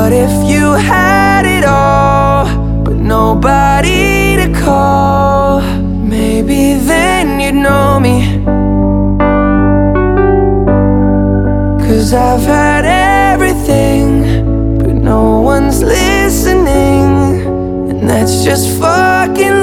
What if you had it all, but nobody to call? Maybe then you'd know me. 'Cause I've had everything, but no one's listening, and that's just fucking